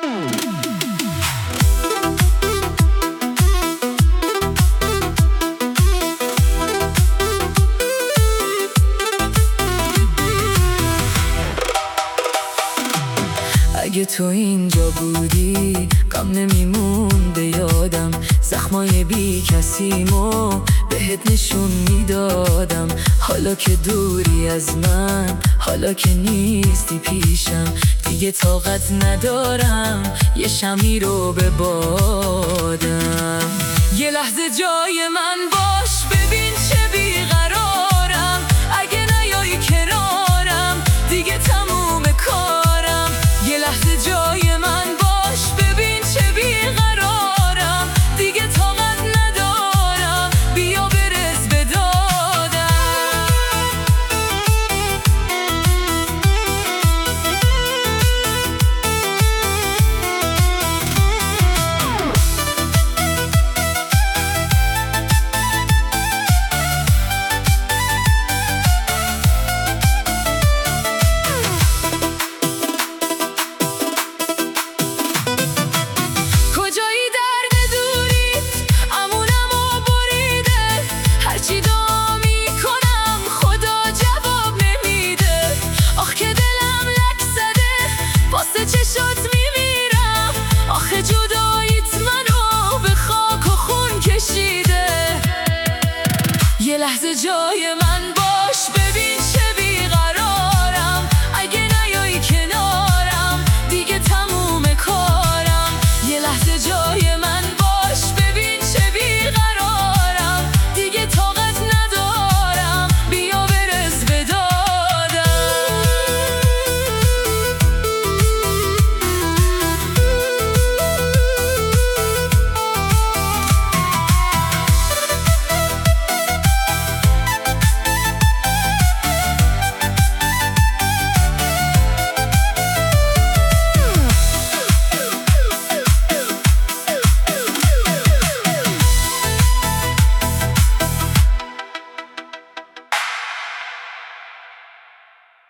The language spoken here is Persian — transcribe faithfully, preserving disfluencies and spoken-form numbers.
اگه تو اینجا بودی غم نمیمونده یادم، زخمای بی کسیمو بهت نشون میدادم. حالا که دوری از من، حالا که نیستی پیشم، دیگه طاقت ندارم یه شمی رو ببادم. یه لحظه جای من باش،